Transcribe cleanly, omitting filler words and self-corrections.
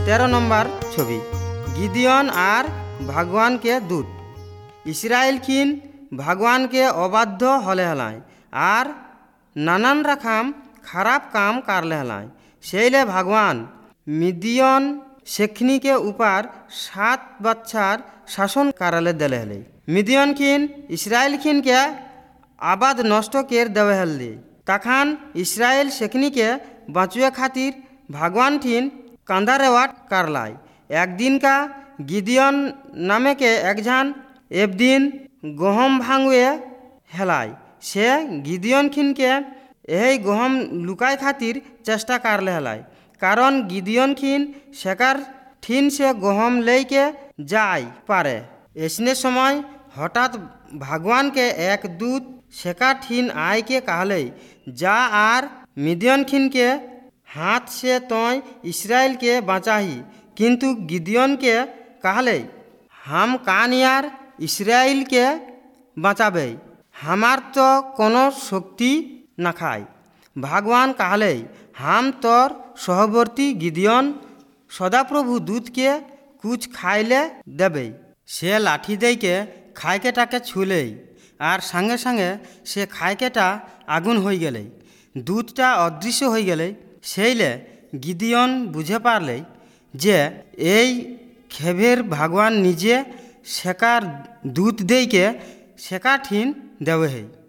13 নম্বর ছবি, গিদিয়ন আর ভগবানকে দূত। ইসরায়েল খিন ভগবানকে অবাধ্য হলে হেলায় আর নানান রকম খারাপ কাম কারলে হেলায়। সেইলে ভগবান মিদিয়ন সেখনিকে উপার 7 বছর শাসন কারালে দেলে হেলে। মিদিয়ন খিন ইসরায়েল খিনকে আবাদ নষ্ট কের দেওয়া হেললি। তখন ইসরায়েল সেখনিকে বাঁচুয়ে খাতির ভগবান ঠিন কাঁদা রেওয়াট কারলায়। একদিন কা গিদিয়ন নামে के একজন একদিন গহম ভাঙুয়ে হেলায়। সে গিদিয়ন খিনকে এই গহম লুকায় খাতির চেষ্টা কারলে হেলায়, কারণ গিদিয়ন খিন শেখার ঠিন সে গহম লেইকে যায় পারে। এসনে সময় হঠাৎ ভগবানকে এক দূত শেখার ঠিন আয়কে कहले, যা আর মিদিয়ন খিনকে हाथ से तोय इस्राएल के बचाही। किंतु गिदियन के कहले, हम कान यार इस्राएल के बचाबे, हमार तो कोनो शक्ति न खाय। भगवान कहले, हम तोर सहवर्ती गिदियन सदाप्रभु दूत के कुछ खाइले देबे। से लाठी दे के खायकेटाके छुले और संगे संगे से खायकेटा आगुन हो गेले। दूतटा अदृश्य हो गेले। সেইলে গিদিয়ন বুঝে পারলে যে এই খেবের ভগবান নিজে শেখার দূত দেইকে শেখা ঠিন দেবে।